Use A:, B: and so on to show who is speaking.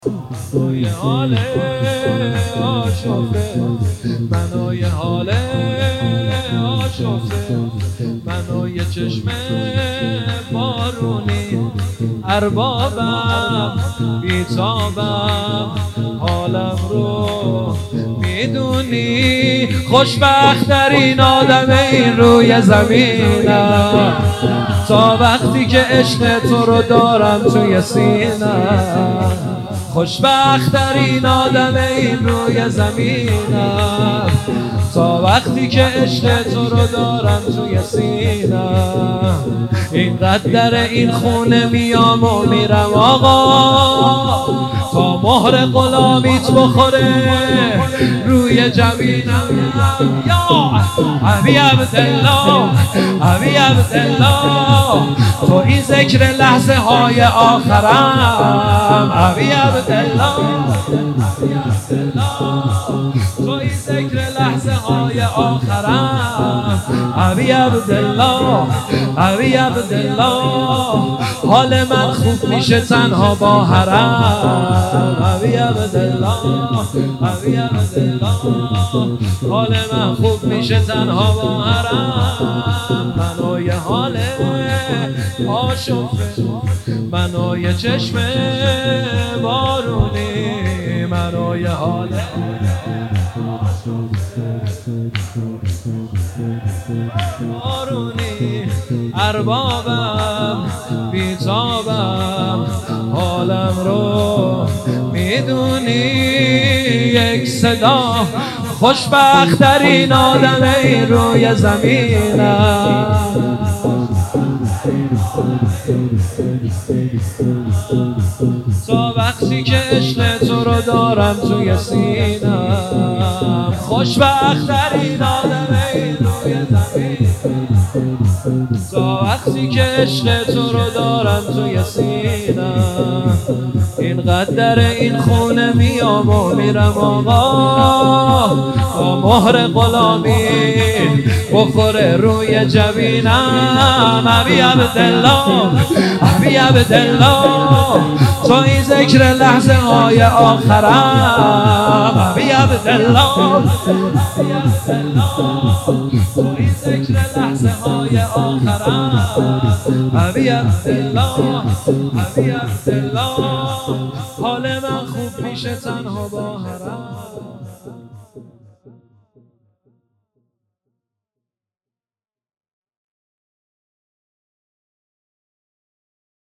A: منوی حال آشفته، منوی حال آشفته، منوی چشم بارونی، اربابم بیتابم حالم رو میدونی، خوشبخت‌ترین آدم این روی زمینم، تا وقتی که عشق تو رو دارم توی سینم، خوشبخت‌ترین آدم این روی زمینم، تا وقتی که عشق تو رو دارم توی سینم، اینقدر این خونه میام و میرم آقا، تا مهر غلامیت بخوره روی جبینم. یا ابی عبدالله، ابی عبدالله، تو این ذکر لحظه های آخرم، ابی عبدالله، ابی عبدالله، تو این ذکر لحظه های آخرم، ابی عبدالله، ابی عبدالله، حال من خوب میشه تنها با حرم، ابی عبدالله، ابی عبدالله، حال من خوب میشه تنها با حرم، منوی حال آشفته، منوی چشم بارونی، منوی حال بارونی، اربابم بیتابم حالم رو میدونی، یک صدا خوشبخت‌ترین آدم این روی زمینم، تا وقتی که عشق تو رو دارم توی سینم، خوشبخت‌ترین آدم این روی زمینم، تا وقتی که عشق تو رو دارم توی سینم، اینقدر این خونه میام و میرم آقا، تا مهر غلامی بخوره روی جبینم، ابی عبدالله، ابی عبدالله، تو این ذکر لحظه های آخرم، ابی عبدالله، ابی عبدالله، تو این ذکر لحظه های آخرم، ابی عبدالله، ابی عبدالله، حال من خوب میشه تنها با حرم.